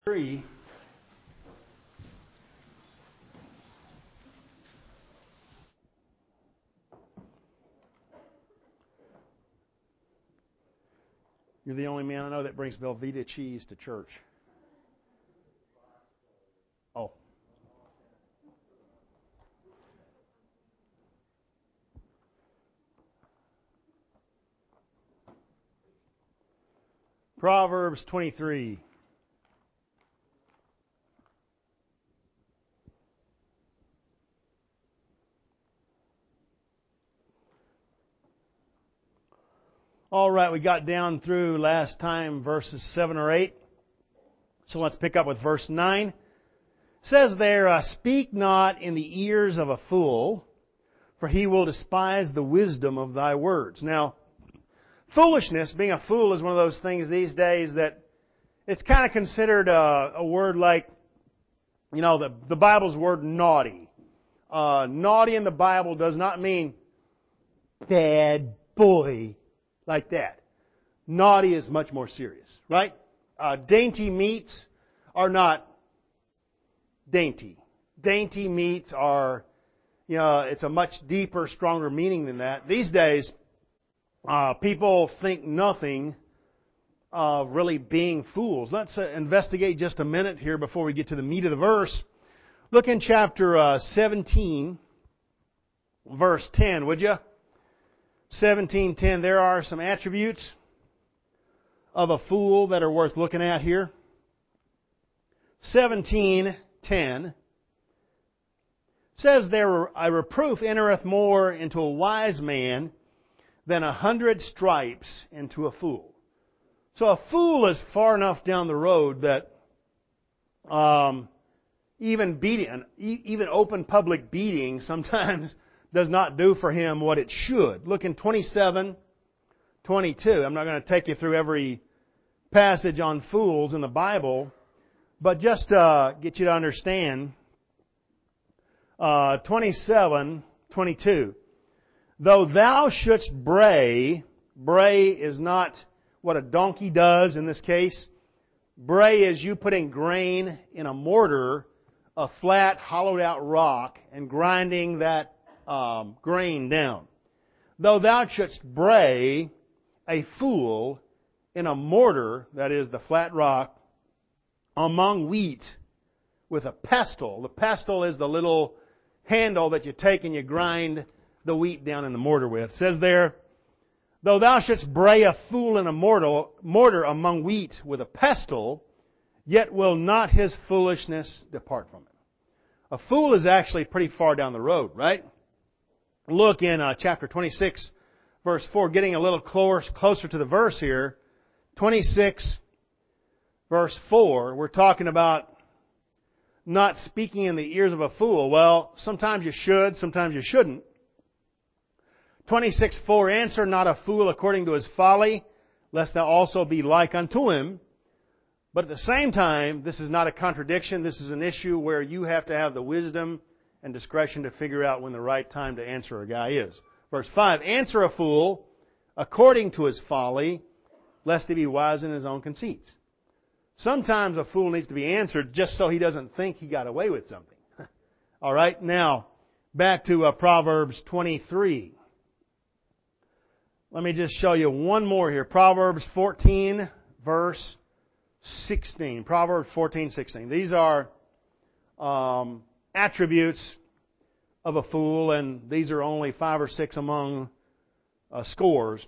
3. You're the only man I know that brings Velveeta cheese to church. Oh. Proverbs 23. All right, we got down through last time verses 7 or 8. So let's pick up with verse 9. It says there, "Speak not in the ears of a fool, for he will despise the wisdom of thy words." Now, foolishness, being a fool, is one of those things these days that it's kind of considered a word like, the Bible's word naughty. Naughty in the Bible does not mean bad boy like that. Naughty is much more serious, right? Dainty meats are not dainty. Dainty meats are, it's a much deeper, stronger meaning than that. These days, people think nothing of really being fools. Let's investigate just a minute here before we get to the meat of the verse. Look in chapter 17, verse 10, would you? 17:10. There are some attributes of a fool that are worth looking at here. 17:10 says there, "A reproof entereth more into a wise man than 100 stripes into a fool." So a fool is far enough down the road that even open public beating sometimes does not do for him what it should. Look in 27:22. I'm not going to take you through every passage on fools in the Bible, but just get you to understand 27:22. "Though thou shouldst bray," bray is not what a donkey does in this case. Bray is you putting grain in a mortar, a flat, hollowed out rock, and grinding that grain down. "Though thou shouldst bray a fool in a mortar," that is the flat rock, "among wheat with a pestle." The pestle is the little handle that you take and you grind the wheat down in the mortar with. It says there, "Though thou shouldst bray a fool in a mortar among wheat with a pestle, yet will not his foolishness depart from it." A fool is actually pretty far down the road, right? Look in chapter 26, verse 4, getting a little closer to the verse here. 26, verse 4, we're talking about not speaking in the ears of a fool. Well, sometimes you should, sometimes you shouldn't. 26:4, "Answer not a fool according to his folly, lest thou also be like unto him." But at the same time, this is not a contradiction. This is an issue where you have to have the wisdom and discretion to figure out when the right time to answer a guy is. Verse 5, "Answer a fool according to his folly, lest he be wise in his own conceits." Sometimes a fool needs to be answered just so he doesn't think he got away with something. All right, now back to Proverbs 23. Let me just show you one more here. Proverbs 14, verse 16. Proverbs 14:16. These are attributes of a fool, and these are only 5 or 6 among scores.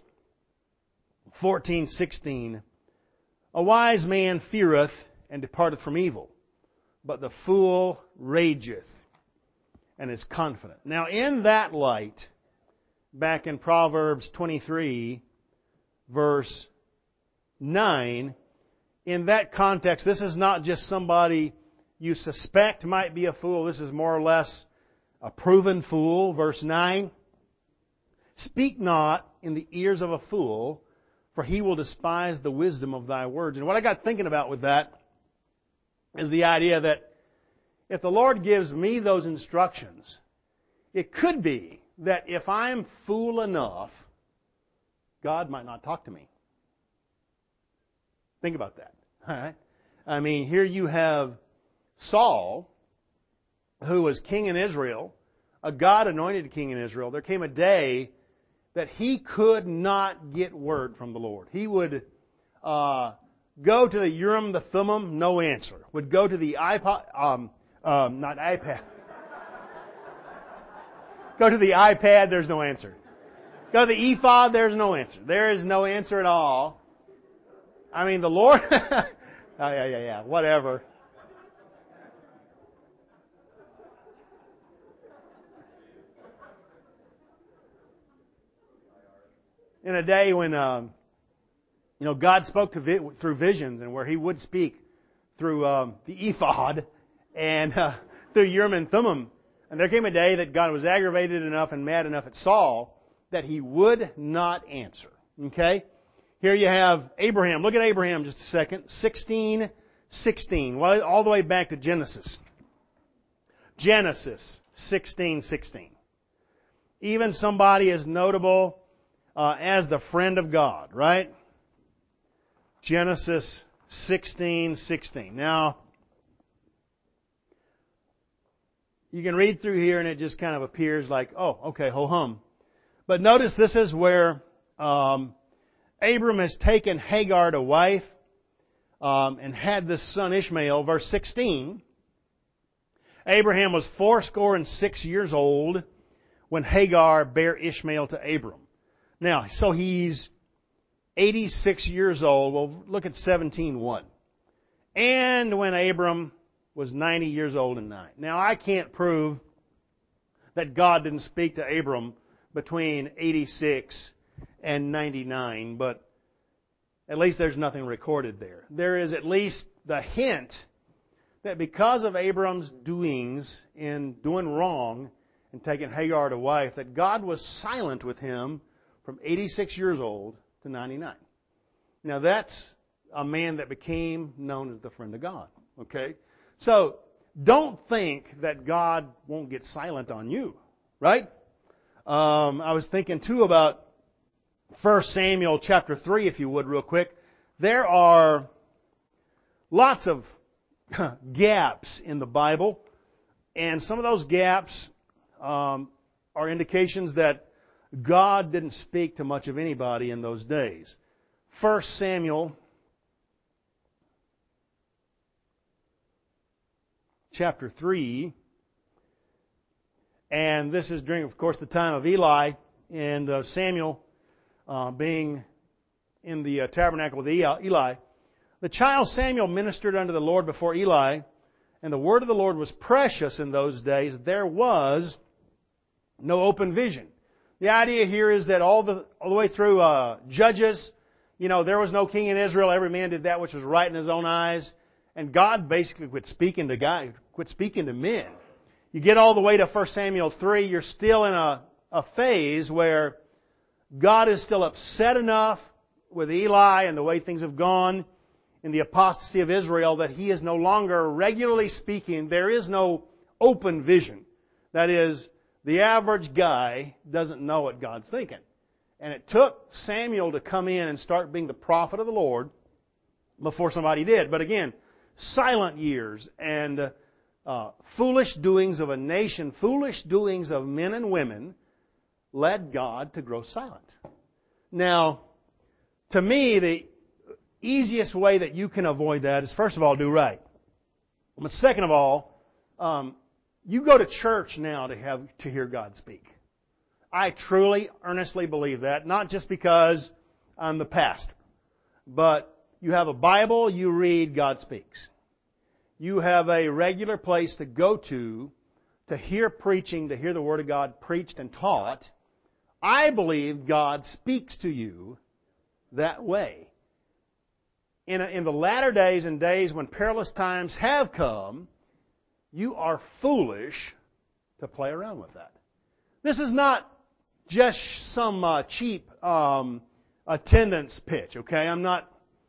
14:16. "A wise man feareth and departeth from evil, but the fool rageth and is confident." Now in that light, back in Proverbs 23, verse 9, in that context, this is not just somebody you suspect might be a fool. This is more or less a proven fool. Verse 9, "Speak not in the ears of a fool, for he will despise the wisdom of thy words." And what I got thinking about with that is the idea that if the Lord gives me those instructions, it could be that if I'm fool enough, God might not talk to me. Think about that. All right? I mean, here you have Saul, who was king in Israel, a God-anointed king in Israel. There came a day that he could not get word from the Lord. He would go to the Urim, the Thummim, no answer. Would go to the not iPad. Go to the iPad, there's no answer. Go to the ephod, there's no answer. There is no answer at all. I mean, the Lord, whatever. In a day when, God spoke through visions, and where He would speak through the ephod and through Urim and Thummim. And there came a day that God was aggravated enough and mad enough at Saul that He would not answer. Okay? Here you have Abraham. Look at Abraham just a second. 16:16. Well, all the way back to Genesis. Genesis 16:16. Even somebody as notable as the friend of God, right? Genesis 16:16. Now, you can read through here and it just kind of appears like, oh, okay, ho-hum. But notice this is where Abram has taken Hagar to wife and had this son Ishmael. Verse 16. Abraham was 86 years old when Hagar bare Ishmael to Abram. Now, so he's 86 years old. Well, look at 17:1. And when Abram was 90 years old and 9. Now, I can't prove that God didn't speak to Abram between 86 and 99, but at least there's nothing recorded there. There is at least the hint that because of Abram's doings in doing wrong and taking Hagar to wife, that God was silent with him from 86 years old to 99. Now that's a man that became known as the friend of God. Okay? So, don't think that God won't get silent on you. Right? I was thinking too about 1 Samuel chapter 3, if you would, real quick. There are lots of gaps in the Bible, and some of those gaps are indications that God didn't speak to much of anybody in those days. 1 Samuel chapter 3, and this is during, of course, the time of Eli and Samuel being in the tabernacle with Eli. The child Samuel ministered unto the Lord before Eli, and the word of the Lord was precious in those days. There was no open vision. The idea here is that all the way through Judges, there was no king in Israel. Every man did that which was right in his own eyes. And God basically quit speaking to men. You get all the way to 1 Samuel 3, you're still in a phase where God is still upset enough with Eli and the way things have gone in the apostasy of Israel that He is no longer regularly speaking. There is no open vision. That is, the average guy doesn't know what God's thinking. And it took Samuel to come in and start being the prophet of the Lord before somebody did. But again, silent years and foolish doings of a nation, foolish doings of men and women led God to grow silent. Now, to me, the easiest way that you can avoid that is, first of all, do right. But second of all, you go to church now to hear God speak. I truly, earnestly believe that, not just because I'm the pastor, but you have a Bible, you read, God speaks. You have a regular place to go to hear preaching, to hear the Word of God preached and taught. I believe God speaks to you that way. In the latter days and days when perilous times have come, you are foolish to play around with that. This is not just some cheap attendance pitch, okay? I'm not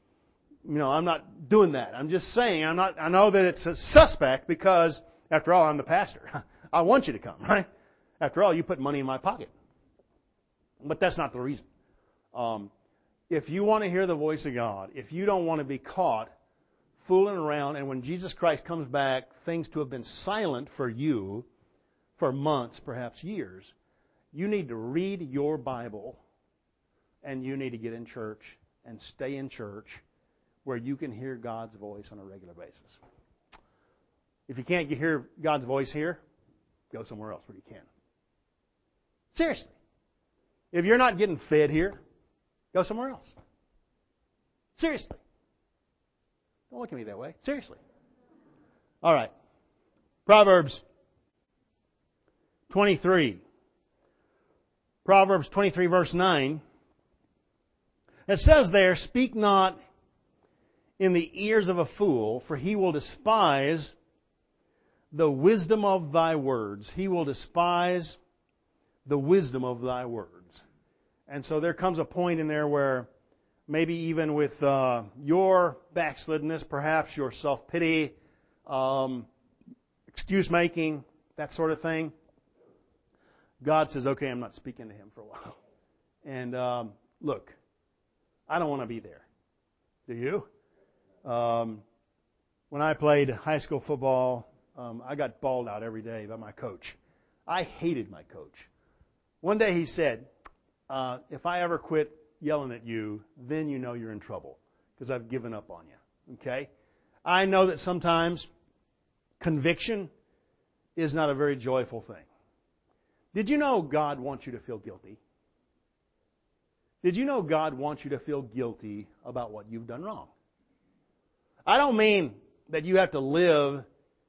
doing that. I'm just saying, I know that it's a suspect because, after all, I'm the pastor. I want you to come, right? After all, you put money in my pocket. But that's not the reason. If you want to hear the voice of God, if you don't want to be caught fooling around, and when Jesus Christ comes back, things to have been silent for you for months, perhaps years, you need to read your Bible, and you need to get in church and stay in church where you can hear God's voice on a regular basis. If you can't hear God's voice here, go somewhere else where you can. Seriously. If you're not getting fed here, go somewhere else. Seriously. Don't look at me that way. Seriously. All right. Proverbs 23. Proverbs 23 verse 9. It says there, "Speak not in the ears of a fool, for he will despise the wisdom of thy words." He will despise the wisdom of thy words. And so there comes a point in there where maybe even with your backsliddenness, perhaps your self-pity, excuse-making, that sort of thing, God says, okay, I'm not speaking to him for a while. And look, I don't want to be there. Do you? When I played high school football, I got bawled out every day by my coach. I hated my coach. One day he said, if I ever quit yelling at you, then you know you're in trouble because I've given up on you. Okay? I know that sometimes conviction is not a very joyful thing. Did you know God wants you to feel guilty? Did you know God wants you to feel guilty about what you've done wrong? I don't mean that you have to live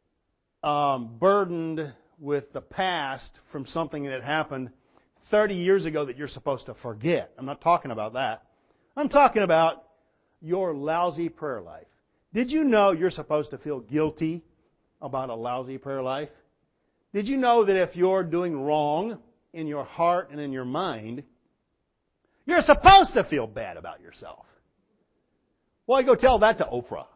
burdened with the past from something that happened 30 years ago that you're supposed to forget. I'm not talking about that. I'm talking about your lousy prayer life. Did you know you're supposed to feel guilty about a lousy prayer life? Did you know that if you're doing wrong in your heart and in your mind, you're supposed to feel bad about yourself? Well, go tell that to Oprah.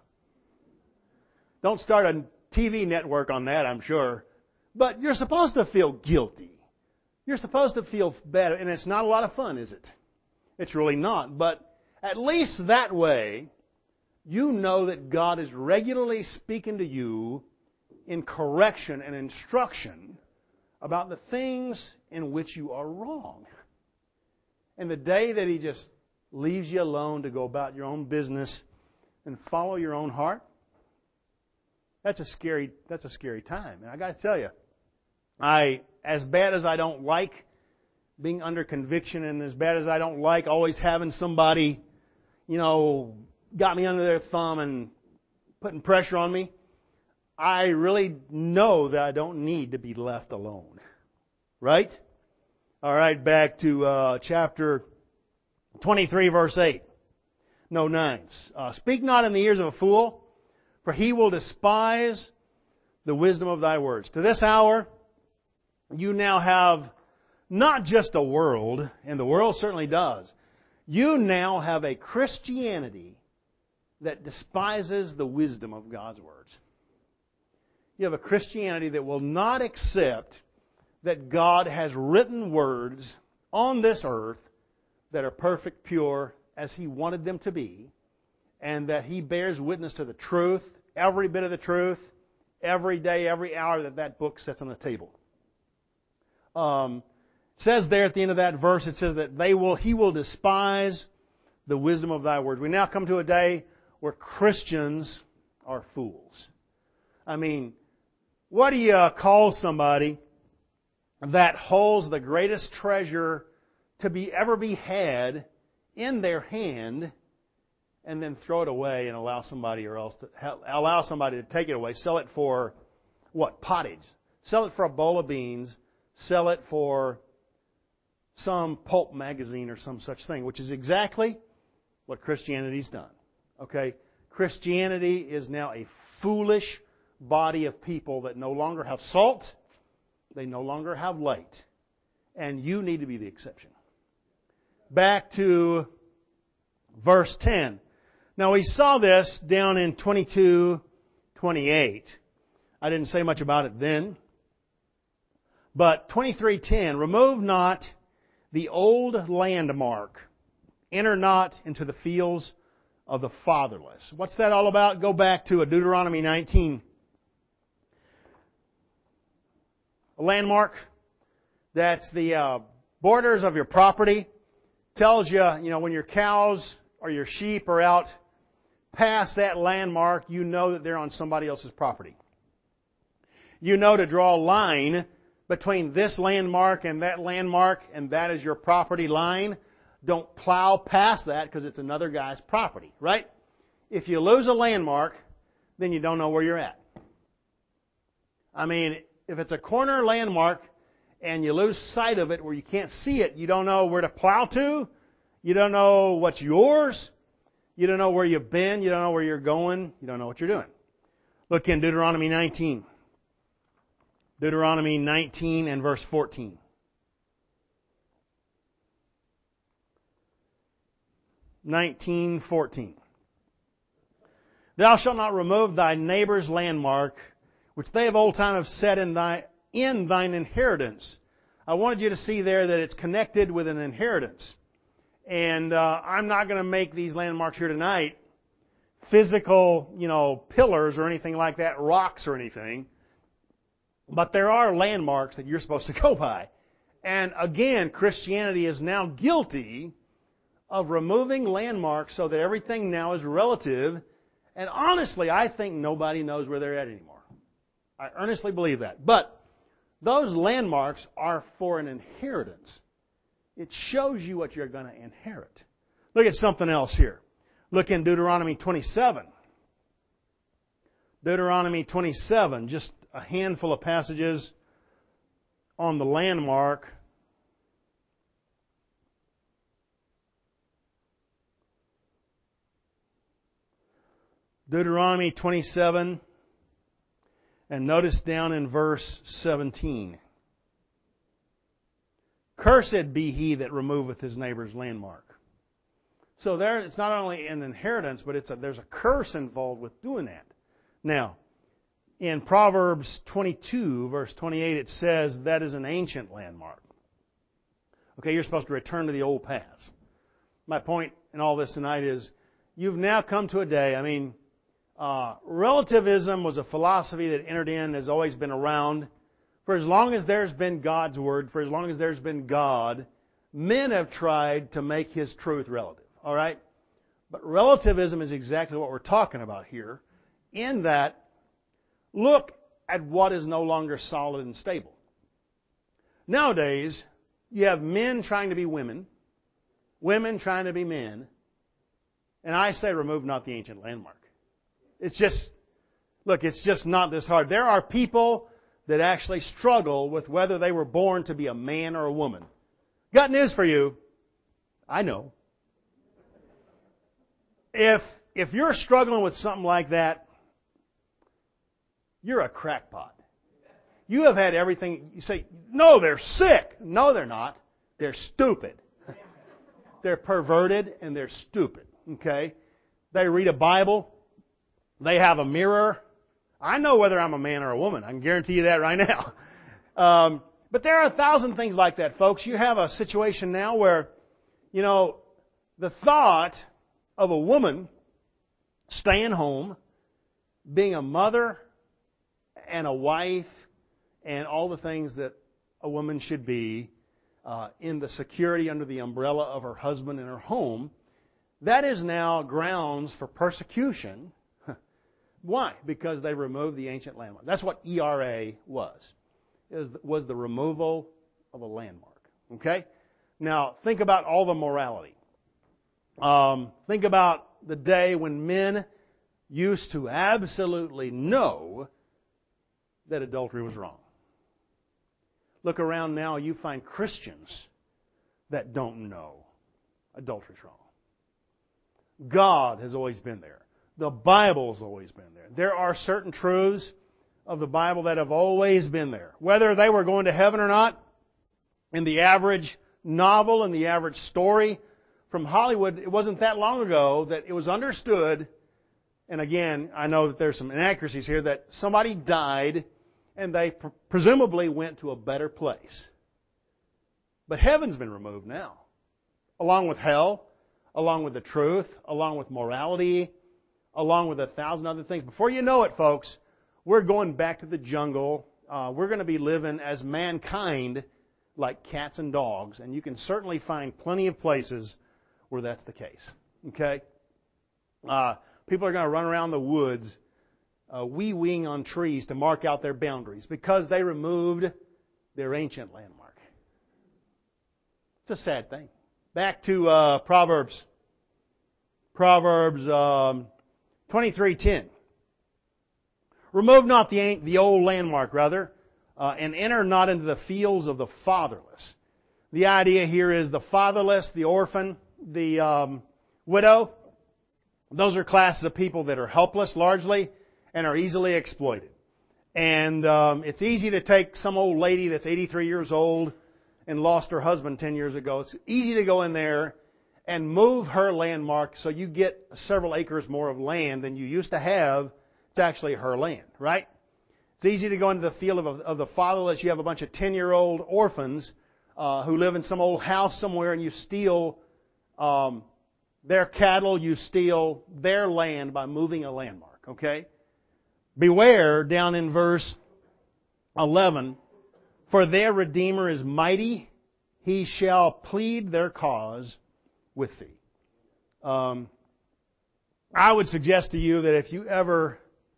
Don't start a TV network on that, I'm sure. But you're supposed to feel guilty. You're supposed to feel bad. And it's not a lot of fun, is it? It's really not. But at least that way, you know that God is regularly speaking to you in correction and instruction about the things in which you are wrong. And the day that He just leaves you alone to go about your own business and follow your own heart, that's a scary time. And I got to tell you, as bad as I don't like being under conviction, and as bad as I don't like always having somebody, got me under their thumb and putting pressure on me, I really know that I don't need to be left alone. Right? All right, back to chapter 23, verse 8. No, 9. Speak not in the ears of a fool, for he will despise the wisdom of thy words. To this hour, you now have not just a world, and the world certainly does. You now have a Christianity that despises the wisdom of God's words. You have a Christianity that will not accept that God has written words on this earth that are perfect, pure, as He wanted them to be, and that He bears witness to the truth, every bit of the truth, every day, every hour that book sits on the table. It says there at the end of that verse, it says that He will despise the wisdom of thy words. We now come to a day where Christians are fools. I mean, what do you call somebody that holds the greatest treasure to ever be had in their hand and then throw it away and allow somebody to take it away, sell it for what? Pottage. Sell it for a bowl of beans, sell it for some pulp magazine or some such thing, which is exactly what Christianity's done. Okay? Christianity is now a foolish body of people that no longer have salt, they no longer have light, and you need to be the exception. Back to verse 10. Now we saw this down in 22:28. I didn't say much about it then. But 23:10, remove not the old landmark, enter not into the fields of the fatherless. What's that all about? Go back to Deuteronomy 19. A landmark, that's the borders of your property. Tells you, when your cows or your sheep are out past that landmark, you know that they're on somebody else's property. You know to draw a line between this landmark, and that is your property line. Don't plow past that because it's another guy's property, right? If you lose a landmark, then you don't know where you're at. I mean, if it's a corner landmark and you lose sight of it where you can't see it, you don't know where to plow to, you don't know what's yours, you don't know where you've been, you don't know where you're going, you don't know what you're doing. Look in Deuteronomy 19. Deuteronomy 19 and verse 14. Thou shalt not remove thy neighbor's landmark, which they of old time have set in thine inheritance. I wanted you to see there that it's connected with an inheritance. And I'm not going to make these landmarks here tonight physical, pillars or anything like that, rocks or anything. But there are landmarks that you're supposed to go by. And again, Christianity is now guilty of removing landmarks so that everything now is relative. And honestly, I think nobody knows where they're at anymore. I earnestly believe that. But those landmarks are for an inheritance. It shows you what you're going to inherit. Look at something else here. Look in Deuteronomy 27. Deuteronomy 27, just a handful of passages on the landmark. Deuteronomy 27, and notice down in verse 17. Cursed be he that removeth his neighbor's landmark. So there, it's not only an inheritance, but there's a curse involved with doing that. Now, in Proverbs 22, verse 28, it says that is an ancient landmark. Okay, you're supposed to return to the old paths. My point in all this tonight is you've now come to a day, relativism was a philosophy that entered in, has always been around. For as long as there's been God's Word, for as long as there's been God, men have tried to make His truth relative. All right? But relativism is exactly what we're talking about here, in that look at what is no longer solid and stable. Nowadays, you have men trying to be women, women trying to be men, and I say remove not the ancient landmark. It's just not this hard. There are people that actually struggle with whether they were born to be a man or a woman. Got news for you. I know. If you're struggling with something like that, you're a crackpot. You have had everything. You say, no, they're sick. No, they're not. They're stupid. They're perverted and they're stupid. Okay? They read a Bible. They have a mirror. I know whether I'm a man or a woman. I can guarantee you that right now. But there are 1,000 things like that, folks. You have a situation now where, the thought of a woman staying home, being a mother and a wife, and all the things that a woman should be in the security under the umbrella of her husband and her home, that is now grounds for persecution. Why? Because they removed the ancient landmark. That's what ERA was. It was the removal of a landmark. Okay? Now, think about all the morality. Think about the day when men used to absolutely know that adultery was wrong. Look around now, you find Christians that don't know adultery is wrong. God has always been there. The Bible's always been there. There are certain truths of the Bible that have always been there. Whether they were going to heaven or not, in the average novel and the average story from Hollywood, it wasn't that long ago that it was understood, and again, I know that there's some inaccuracies here, that somebody died and they presumably went to a better place. But heaven's been removed now, along with hell, along with the truth, along with morality, along with 1,000 other things. Before you know it, folks, we're going back to the jungle. We're going to be living as mankind like cats and dogs. And you can certainly find plenty of places where that's the case. Okay? People are going to run around the woods wee-weeing on trees to mark out their boundaries because they removed their ancient landmark. It's a sad thing. Back to Proverbs. Proverbs 23:10. Remove not the old landmark, rather, and enter not into the fields of the fatherless. The idea here is the fatherless, the orphan, the widow. Those are classes of people that are helpless largely and are easily exploited. And it's easy to take some old lady that's 83 years old and lost her husband 10 years ago. It's easy to go in there and move her landmark so you get several acres more of land than you used to have. It's actually her land, right? It's easy to go into the field of the fatherless. You have a bunch of 10-year-old orphans who live in some old house somewhere, and you steal their cattle, you steal their land by moving a landmark, okay? Beware, down in verse 11, for their Redeemer is mighty, he shall plead their cause with thee. I would suggest to you that if you ever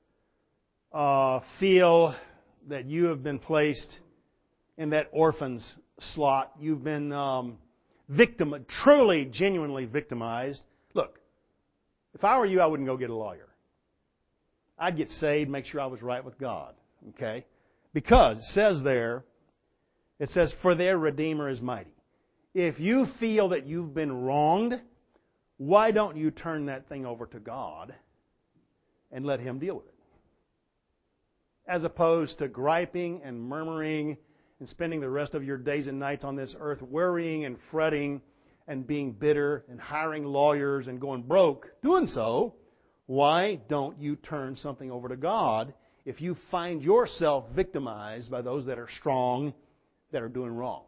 feel that you have been placed in that orphan's slot, you've been truly, genuinely victimized. Look, if I were you, I wouldn't go get a lawyer. I'd get saved, make sure I was right with God. Okay? Because it says there, it says, for their Redeemer is mighty. If you feel that you've been wronged, why don't you turn that thing over to God and let Him deal with it? As opposed to griping and murmuring and spending the rest of your days and nights on this earth worrying and fretting and being bitter and hiring lawyers and going broke doing so, why don't you turn something over to God if you find yourself victimized by those that are strong, that are doing wrong?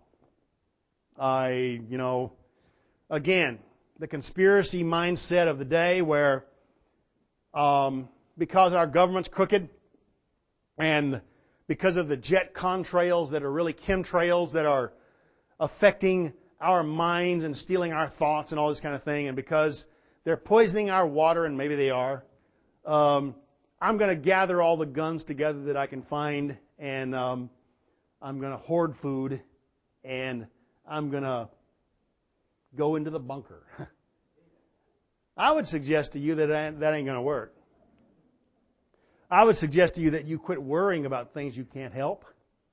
Again, the conspiracy mindset of the day where because our government's crooked and because of the jet contrails that are really chemtrails that are affecting our minds and stealing our thoughts and all this kind of thing, and because they're poisoning our water, and maybe they are, I'm going to gather all the guns together that I can find, and I'm going to hoard food, and I'm going to go into the bunker. I would suggest to you that ain't going to work. I would suggest to you that you quit worrying about things you can't help.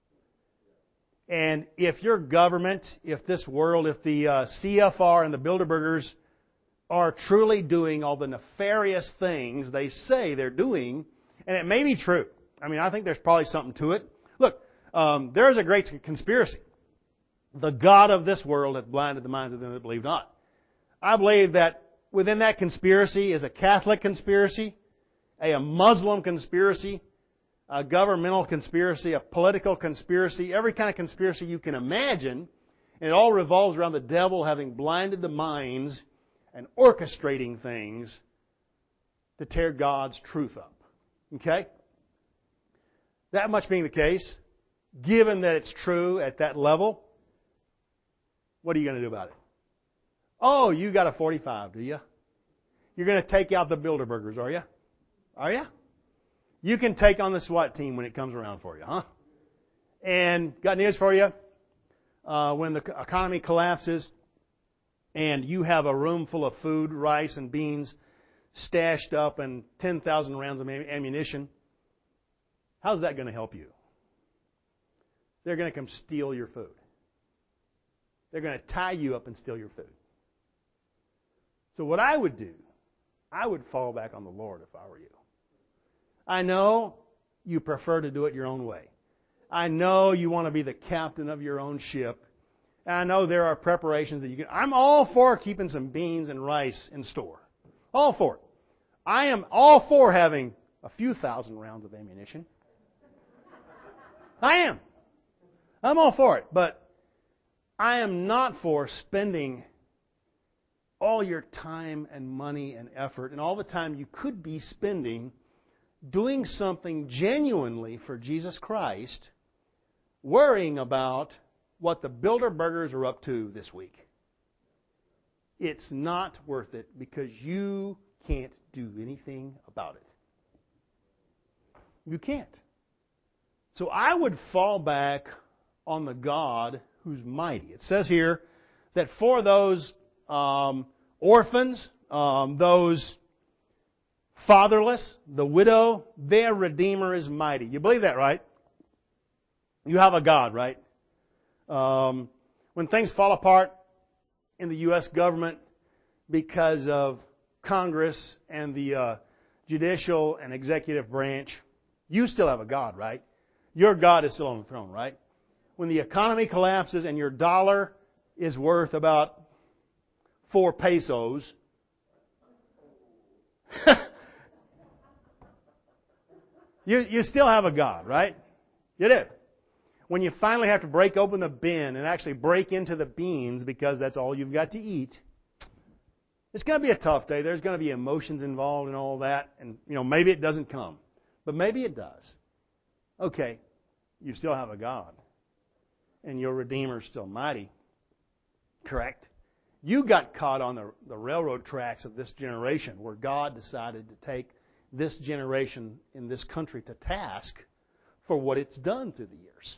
And if your government, if this world, if the CFR and the Bilderbergers are truly doing all the nefarious things they say they're doing, and it may be true. I mean, I think there's probably something to it. Look, there is a great conspiracy. The God of this world hath blinded the minds of them that believe not. I believe that within that conspiracy is a Catholic conspiracy, a Muslim conspiracy, a governmental conspiracy, a political conspiracy, every kind of conspiracy you can imagine. And it all revolves around the devil having blinded the minds and orchestrating things to tear God's truth up. Okay? That much being the case, given that it's true at that level, what are you going to do about it? Oh, you got a 45, do you? You're going to take out the Bilderbergers, are you? Are you? You can take on the SWAT team when it comes around for you, huh? And got news for you. When the economy collapses and you have a room full of food, rice, and beans stashed up and 10,000 rounds of ammunition, how's that going to help you? They're going to come steal your food. They're going to tie you up and steal your food. So what I would do, I would fall back on the Lord if I were you. I know you prefer to do it your own way. I know you want to be the captain of your own ship. And I know there are preparations that you can. I'm all for keeping some beans and rice in store. All for it. I am all for having a few thousand rounds of ammunition. I am. I'm all for it. But I am not for spending all your time and money and effort and all the time you could be spending doing something genuinely for Jesus Christ, worrying about what the Bilderbergers are up to this week. It's not worth it because you can't do anything about it. You can't. So I would fall back on the God who's mighty. It says here that for those orphans, those fatherless, the widow, their Redeemer is mighty. You believe that, right? You have a God, right? When things fall apart in the U.S. government because of Congress and the judicial and executive branch, you still have a God, right? Your God is still on the throne, right? When the economy collapses and your dollar is worth about 4 pesos, you still have a God, right? You do. When you finally have to break open the bin and actually break into the beans because that's all you've got to eat, it's going to be a tough day. There's going to be emotions involved and all that. And, maybe it doesn't come. But maybe it does. Okay, you still have a God. And your Redeemer's still mighty. Correct? You got caught on the railroad tracks of this generation where God decided to take this generation in this country to task for what it's done through the years.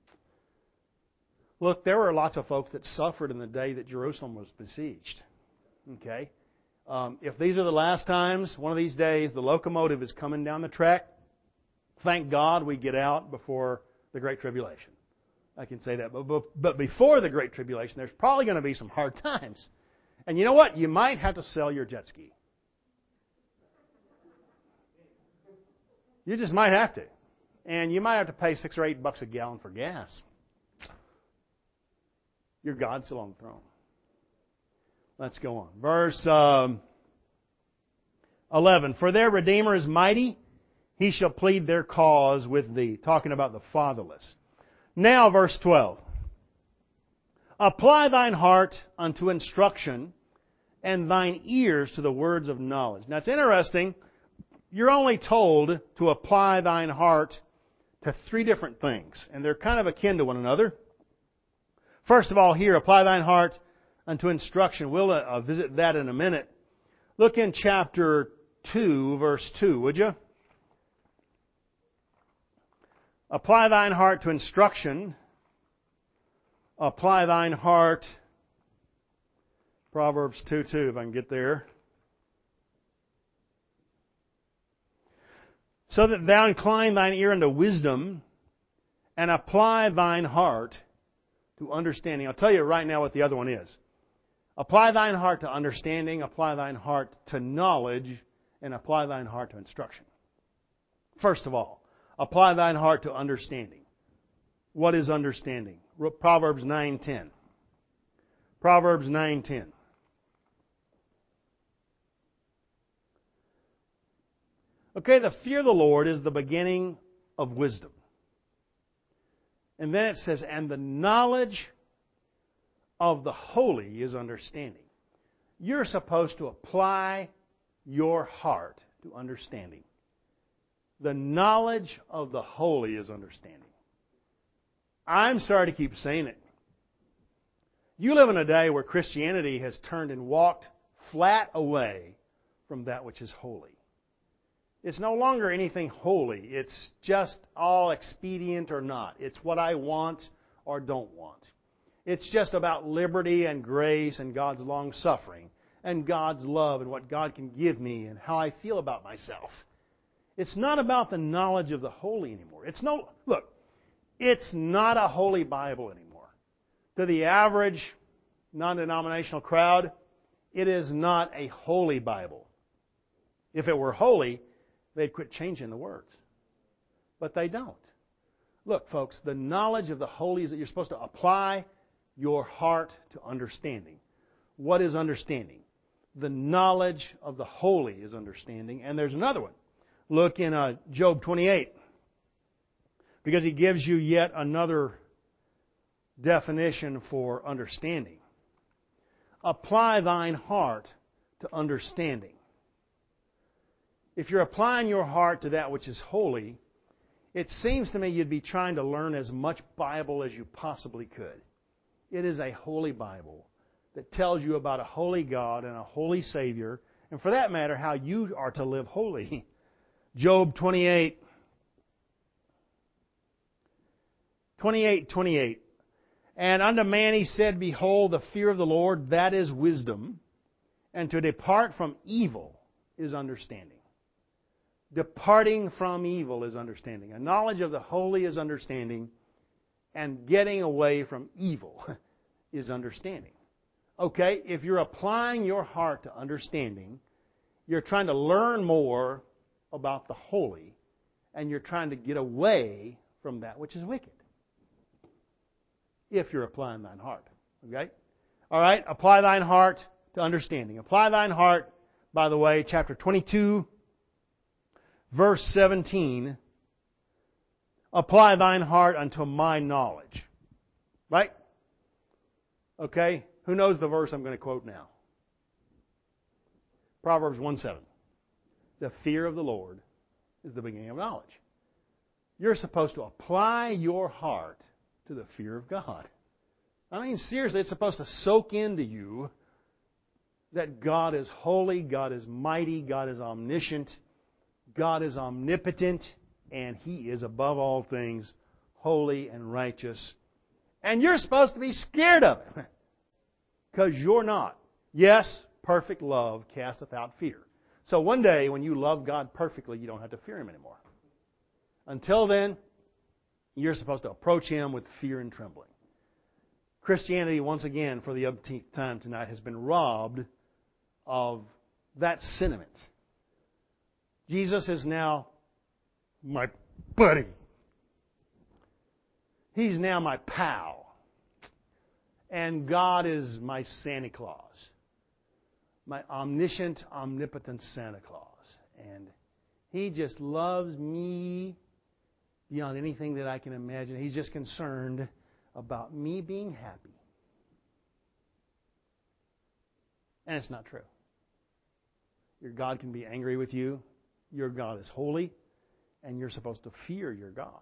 Look, there were lots of folks that suffered in the day that Jerusalem was besieged. Okay? If these are the last times, one of these days, the locomotive is coming down the track. Thank God we get out before the Great Tribulation. I can say that. But before the Great Tribulation, there's probably going to be some hard times. And you know what? You might have to sell your jet ski. You just might have to. And you might have to pay $6 or $8 a gallon for gas. Your God's still on the throne. Let's go on. Verse 11. For their Redeemer is mighty. He shall plead their cause with thee. Talking about the fatherless. Now, verse 12. Apply thine heart unto instruction, and thine ears to the words of knowledge. Now, it's interesting. You're only told to apply thine heart to 3 different things, and they're kind of akin to one another. First of all, here, apply thine heart unto instruction. We'll visit that in a minute. Look in chapter 2, verse 2, would you? Apply thine heart to instruction. Apply thine heart. Proverbs 2:2, if I can get there. So that thou incline thine ear unto wisdom, and apply thine heart to understanding. I'll tell you right now what the other one is. Apply thine heart to understanding, apply thine heart to knowledge, and apply thine heart to instruction. First of all, apply thine heart to understanding. What is understanding? Proverbs 9:10. Proverbs 9:10. Okay, the fear of the Lord is the beginning of wisdom. And then it says, and the knowledge of the holy is understanding. You're supposed to apply your heart to understanding. The knowledge of the holy is understanding. I'm sorry to keep saying it. You live in a day where Christianity has turned and walked flat away from that which is holy. It's no longer anything holy. It's just all expedient or not. It's what I want or don't want. It's just about liberty and grace and God's long suffering and God's love and what God can give me and how I feel about myself. It's not about the knowledge of the holy anymore. It's not a holy Bible anymore. To the average non-denominational crowd, it is not a holy Bible. If it were holy, they'd quit changing the words. But they don't. Look, folks, the knowledge of the holy is that you're supposed to apply your heart to understanding. What is understanding? The knowledge of the holy is understanding. And there's another one. Look in Job 28. Because he gives you yet another definition for understanding. apply thine heart to understanding. If you're applying your heart to that which is holy, it seems to me you'd be trying to learn as much Bible as you possibly could. It is a holy Bible that tells you about a holy God and a holy Savior, and for that matter, how you are to live holy. Job 28:28. And unto man he said, Behold, the fear of the Lord, that is wisdom, and to depart from evil is understanding. Departing from evil is understanding. A knowledge of the holy is understanding, and getting away from evil is understanding. Okay, if you're applying your heart to understanding, you're trying to learn more about the holy, and you're trying to get away from that which is wicked. If you're applying thine heart. Okay? All right, apply thine heart to understanding. Apply thine heart, by the way, chapter 22, verse 17. Apply thine heart unto my knowledge. Right? Okay? Who knows the verse I'm going to quote now? Proverbs 1:7. The fear of the Lord is the beginning of knowledge. You're supposed to apply your heart to the fear of God. I mean, seriously, it's supposed to soak into you that God is holy, God is mighty, God is omniscient, God is omnipotent, and He is above all things holy and righteous. And you're supposed to be scared of Him. Because you're not. Yes, perfect love casteth out fear. So one day when you love God perfectly, you don't have to fear Him anymore. Until then, you're supposed to approach Him with fear and trembling. Christianity, once again, for the umpteenth time tonight, has been robbed of that sentiment. Jesus is now my buddy. He's now my pal. And God is my Santa Claus. My omniscient, omnipotent Santa Claus. And He just loves me beyond anything that I can imagine. He's just concerned about me being happy. And it's not true. Your God can be angry with you. Your God is holy. And you're supposed to fear your God.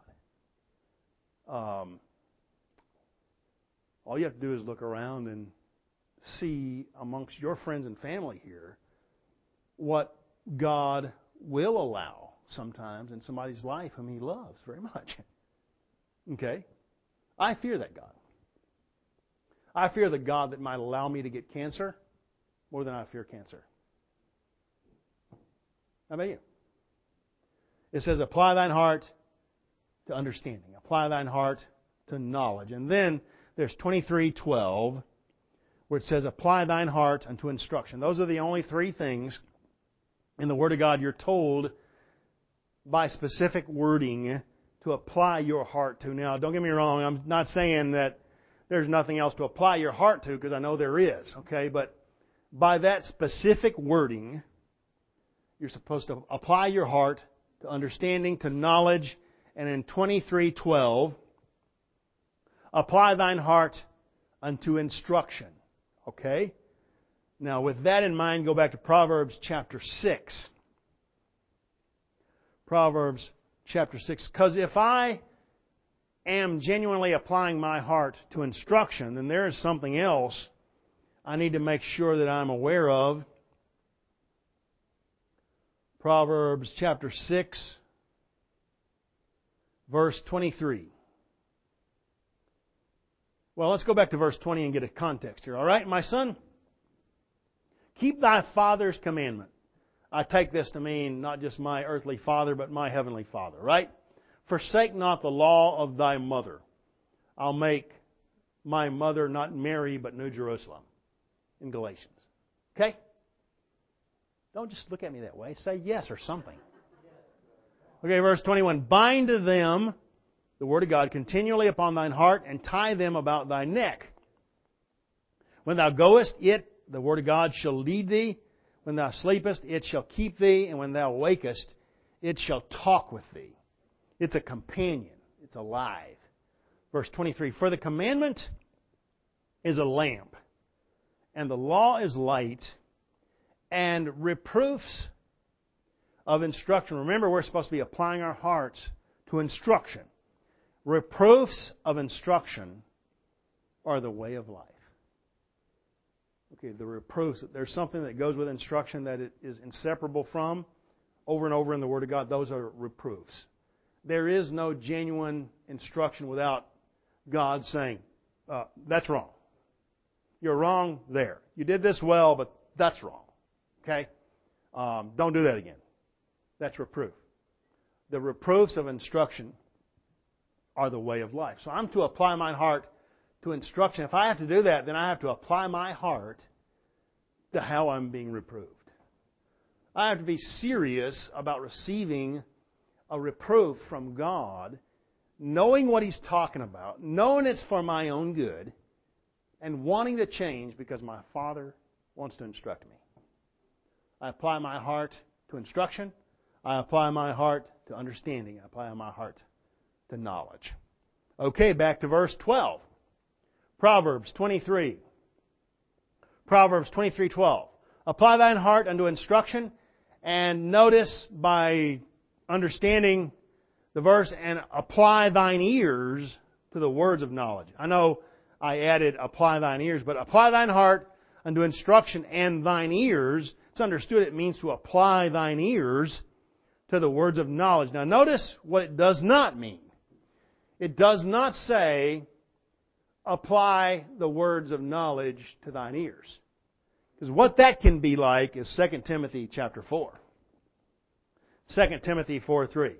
All you have to do is look around and see amongst your friends and family here what God will allow sometimes in somebody's life whom He loves very much. Okay? I fear that God. I fear the God that might allow me to get cancer more than I fear cancer. How about you? It says, apply thine heart to understanding. Apply thine heart to knowledge. And then there's 23:12, where it says, apply thine heart unto instruction. Those are the only three things in the Word of God you're told by specific wording to apply your heart to. Now, don't get me wrong, I'm not saying that there's nothing else to apply your heart to, because I know there is, okay? But by that specific wording, you're supposed to apply your heart to understanding, to knowledge, and in 23:12, apply thine heart unto instruction. Okay? Now, with that in mind, go back to Proverbs chapter 6. Proverbs chapter 6. Because if I am genuinely applying my heart to instruction, then there is something else I need to make sure that I'm aware of. Proverbs chapter 6, verse 23. Well, let's go back to verse 20 and get a context here. All right, my son? Keep thy father's commandment. I take this to mean not just my earthly father, but my heavenly Father, right? Forsake not the law of thy mother. I'll make my mother not Mary, but New Jerusalem in Galatians. Okay? Don't just look at me that way. Say yes or something. Okay, verse 21. Bind to them the Word of God continually upon thine heart, and tie them about thy neck. When thou goest, the Word of God, shall lead thee. When thou sleepest, it shall keep thee. And when thou wakest, it shall talk with thee. It's a companion. It's alive. Verse 23. For the commandment is a lamp, and the law is light, and reproofs of instruction. Remember, we're supposed to be applying our hearts to instruction. Reproofs of instruction are the way of life. Okay, the reproofs, there's something that goes with instruction that it is inseparable from, over and over in the Word of God. Those are reproofs. There is no genuine instruction without God saying, that's wrong. You're wrong there. You did this well, but that's wrong. Okay? Don't do that again. That's reproof. The reproofs of instruction are the way of life. So I'm to apply my heart to instruction. If I have to do that, then I have to apply my heart to how I'm being reproved. I have to be serious about receiving a reproof from God, knowing what He's talking about, knowing it's for my own good, and wanting to change because my Father wants to instruct me. I apply my heart to instruction. I apply my heart to understanding. I apply my heart to knowledge. Okay, back to verse 12. Proverbs 23. Proverbs 23:12. Apply thine heart unto instruction, and notice by understanding the verse, and apply thine ears to the words of knowledge. I know I added apply thine ears, but apply thine heart unto instruction, and thine ears, it's understood it means to apply thine ears to the words of knowledge. Now notice what it does not mean. It does not say, apply the words of knowledge to thine ears. Because what that can be like is 2 Timothy chapter 4. 2 Timothy 4:3.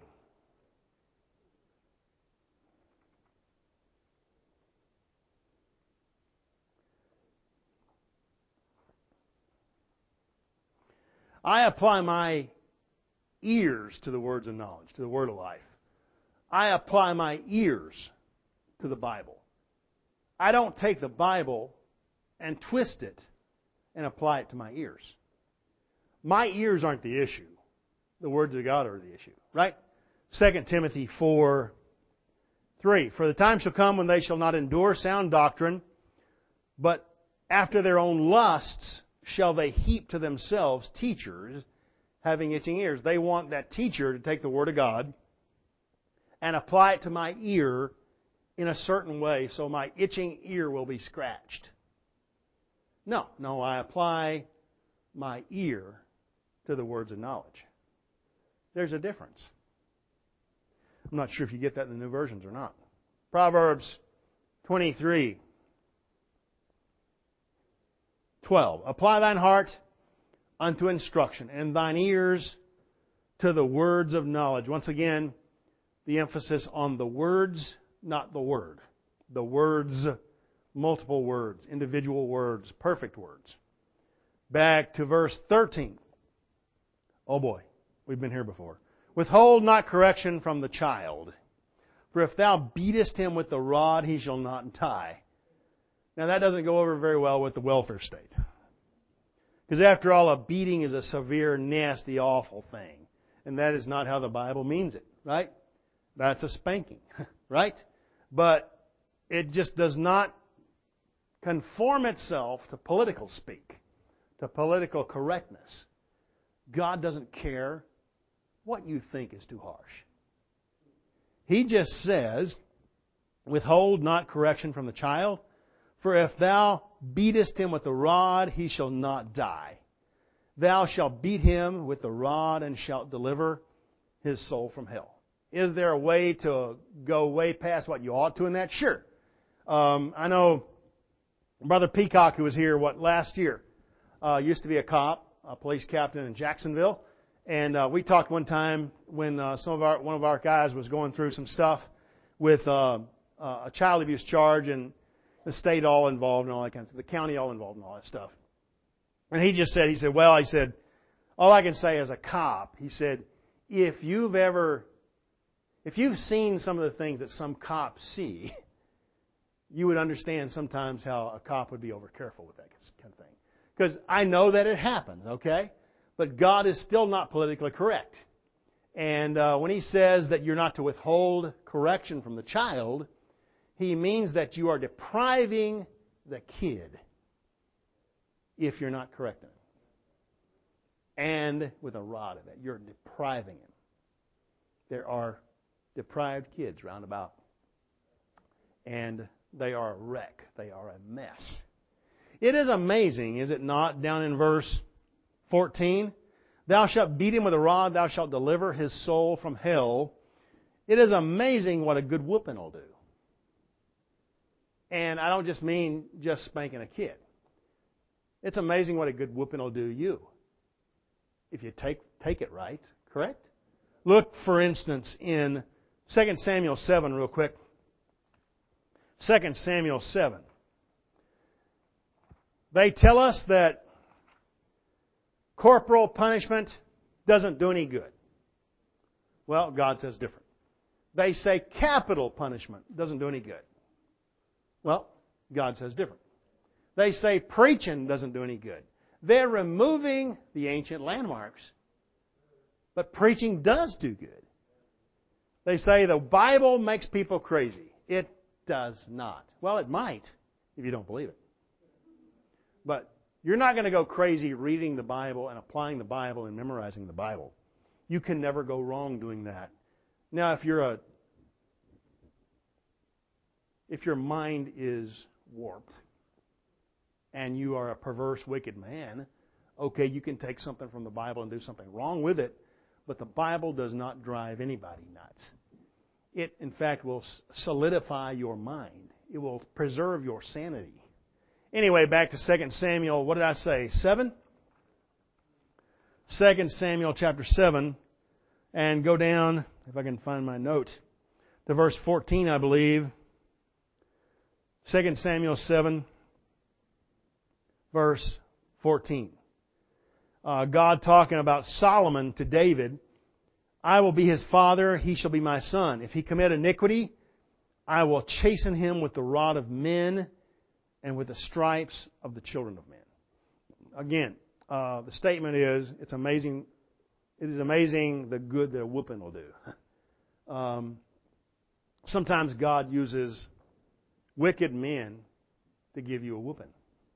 I apply my ears to the words of knowledge, to the word of life. I apply my ears to the Bible. I don't take the Bible and twist it and apply it to my ears. My ears aren't the issue. The words of God are the issue. Right? 2 Timothy 4:3. For the time shall come when they shall not endure sound doctrine, but after their own lusts shall they heap to themselves teachers having itching ears. They want that teacher to take the Word of God and apply it to my ear in a certain way so my itching ear will be scratched. No, I apply my ear to the words of knowledge. There's a difference. I'm not sure if you get that in the new versions or not. Proverbs 23:12. Apply thine heart unto instruction, and thine ears to the words of knowledge. Once again, the emphasis on the words, not the word. The words, multiple words, individual words, perfect words. Back to verse 13. Oh boy, we've been here before. Withhold not correction from the child, for if thou beatest him with the rod, he shall not die. Now that doesn't go over very well with the welfare state. Because after all, a beating is a severe, nasty, awful thing. And that is not how the Bible means it, right? That's a spanking, right? But it just does not conform itself to political speak, to political correctness. God doesn't care what you think is too harsh. He just says, withhold not correction from the child, for if thou beatest him with the rod, he shall not die. Thou shalt beat him with the rod and shalt deliver his soul from hell. Is there a way to go way past what you ought to in that? Sure. I know Brother Peacock, who was here, last year, used to be a cop, a police captain in Jacksonville. And we talked one time when one of our guys was going through some stuff with a child abuse charge, and the state all involved and all that kind of stuff, the county all involved and all that stuff. And he said, all I can say as a cop, he said, if you've seen some of the things that some cops see, you would understand sometimes how a cop would be over careful with that kind of thing. Because I know that it happens, okay? But God is still not politically correct. And when He says that you're not to withhold correction from the child, He means that you are depriving the kid if you're not correcting him. And with a rod of it, you're depriving him. There are deprived kids round about. And they are a wreck. They are a mess. It is amazing, is it not, down in verse 14? Thou shalt beat him with a rod, thou shalt deliver his soul from hell. It is amazing what a good whooping will do. And I don't just mean just spanking a kid. It's amazing what a good whooping will do you. If you take it right, correct? Look, for instance, in 2 Samuel 7 real quick. 2 Samuel 7. They tell us that corporal punishment doesn't do any good. Well, God says different. They say capital punishment doesn't do any good. Well, God says different. They say preaching doesn't do any good. They're removing the ancient landmarks. But preaching does do good. They say the Bible makes people crazy. It does not. Well, it might if you don't believe it. But you're not going to go crazy reading the Bible and applying the Bible and memorizing the Bible. You can never go wrong doing that. Now, if your mind is warped and you are a perverse, wicked man, okay, you can take something from the Bible and do something wrong with it, but the Bible does not drive anybody nuts. It, in fact, will solidify your mind. It will preserve your sanity. Anyway, back to 2 Samuel, what did I say, 7? 2 Samuel chapter 7, and go down, if I can find my note, to verse 14, I believe. 2 Samuel 7, verse 14. God talking about Solomon to David. I will be his father, he shall be my son. If he commit iniquity, I will chasten him with the rod of men and with the stripes of the children of men. Again, the statement is, it's amazing. It is amazing the good that a whooping will do. Sometimes God uses wicked men to give you a whooping.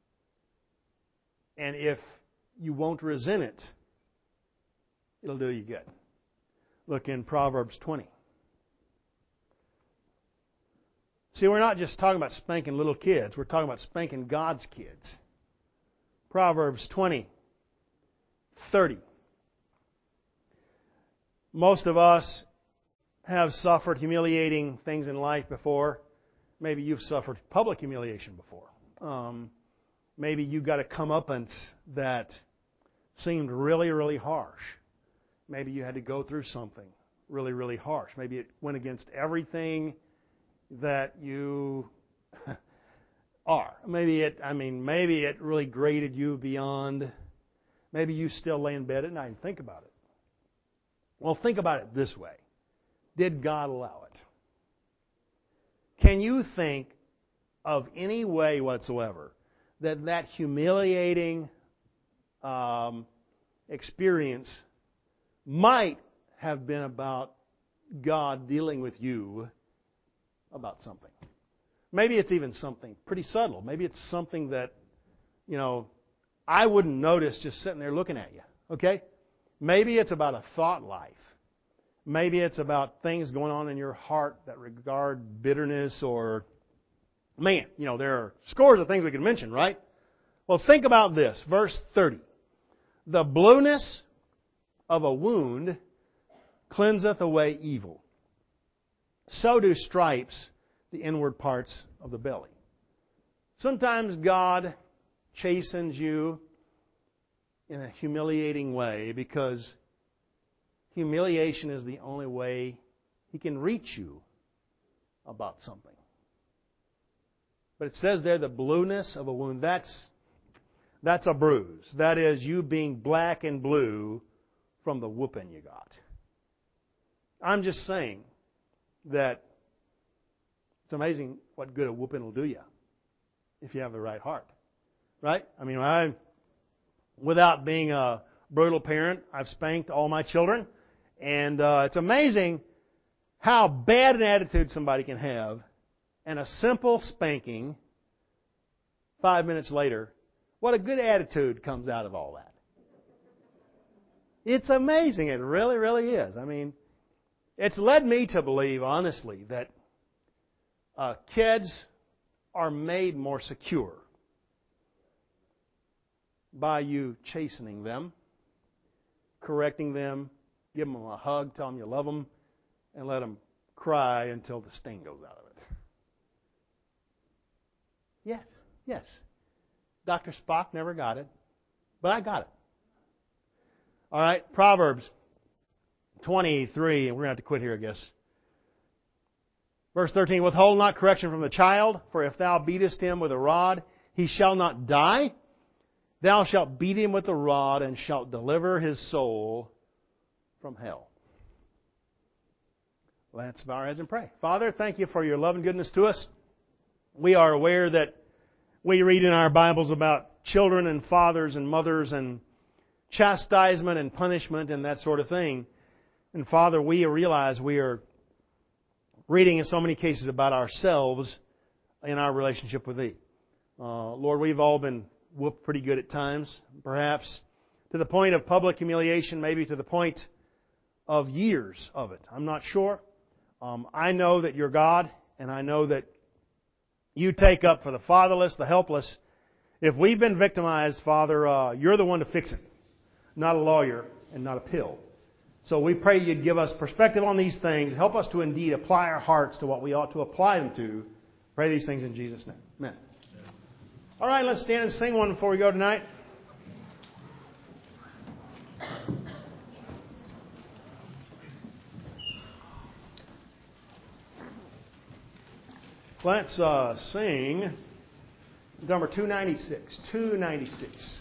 And if you won't resent it, it'll do you good. Look in Proverbs 20. See, we're not just talking about spanking little kids. We're talking about spanking God's kids. Proverbs 20, 30. Most of us have suffered humiliating things in life before. Maybe you've suffered public humiliation before. Maybe you got a comeuppance that seemed really, really harsh. Maybe you had to go through something really, really harsh. Maybe it went against everything that you are. Maybe it really grated you beyond. Maybe you still lay in bed at night and think about it. Well, think about it this way. Did God allow it? Can you think of any way whatsoever that humiliating experience might have been about God dealing with you about something? Maybe it's even something pretty subtle. Maybe it's something that, I wouldn't notice just sitting there looking at you. Okay? Maybe it's about a thought life. Maybe it's about things going on in your heart that regard bitterness or, there are scores of things we can mention, right? Well, think about this. Verse 30. The blueness of a wound cleanseth away evil. So do stripes the inward parts of the belly. Sometimes God chastens you in a humiliating way because humiliation is the only way He can reach you about something. But it says there the blueness of a wound. That's a bruise. That is you being black and blue from the whooping you got. I'm just saying that it's amazing what good a whooping will do you if you have the right heart. Right? Without being a brutal parent, I've spanked all my children. And it's amazing how bad an attitude somebody can have. And a simple spanking, 5 minutes later, What a good attitude comes out of all that. It's amazing. It really, really is. I mean, it's led me to believe, honestly, that kids are made more secure by you chastening them, correcting them, giving them a hug, tell them you love them, and let them cry until the sting goes out of it. Yes, yes. Dr. Spock never got it, but I got it. All right, Proverbs 23, and we're going to have to quit here, I guess. Verse 13, withhold not correction from the child, for if thou beatest him with a rod, he shall not die. Thou shalt beat him with a rod, and shalt deliver his soul from hell. Let's bow our heads and pray. Father, thank you for your love and goodness to us. We are aware that we read in our Bibles about children and fathers and mothers and chastisement and punishment and that sort of thing. And Father, we realize we are reading in so many cases about ourselves in our relationship with Thee. Lord, we've all been whooped pretty good at times, perhaps to the point of public humiliation, maybe to the point of years of it. I'm not sure. I know that You're God, and I know that You take up for the fatherless, the helpless. If we've been victimized, Father, You're the one to fix it, not a lawyer and not a pill. So we pray You'd give us perspective on these things. Help us to indeed apply our hearts to what we ought to apply them to. Pray these things in Jesus' name. Amen. All right, let's stand and sing one before we go tonight. Let's sing number 296. 296.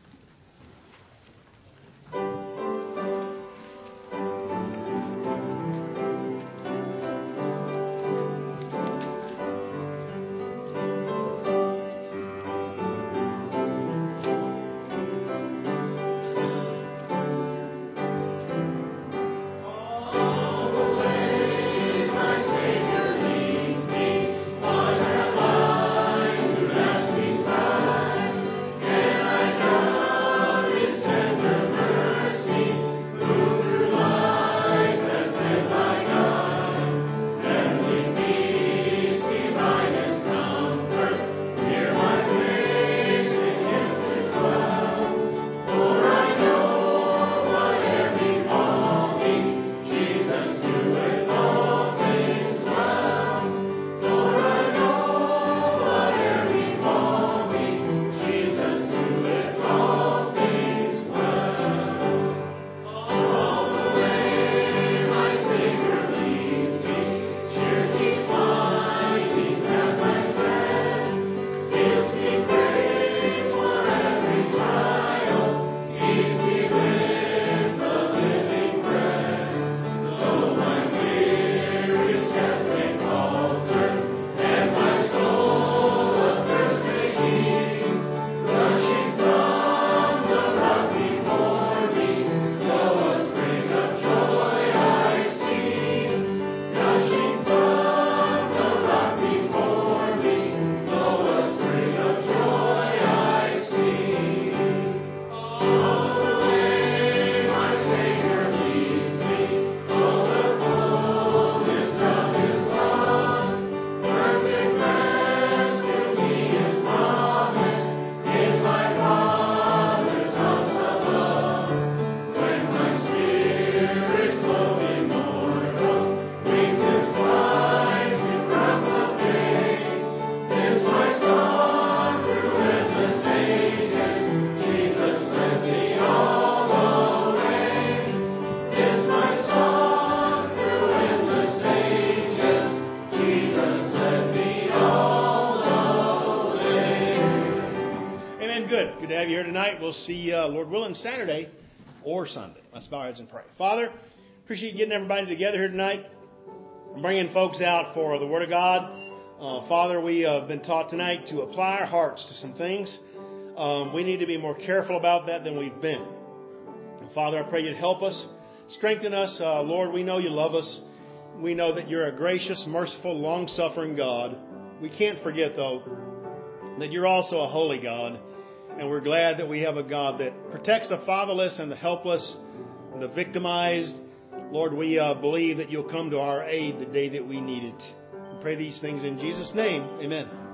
Good to have you here tonight. We'll see you, Lord willing, Saturday or Sunday. Let's bow our heads and pray. Father, appreciate you getting everybody together here tonight and bringing folks out for the Word of God. Father, we have been taught tonight to apply our hearts to some things. We need to be more careful about that than we've been. And Father, I pray you'd help us, strengthen us. Lord, we know you love us. We know that you're a gracious, merciful, long-suffering God. We can't forget, though, that you're also a holy God. And we're glad that we have a God that protects the fatherless and the helpless and the victimized. Lord, we believe that you'll come to our aid the day that we need it. We pray these things in Jesus' name. Amen.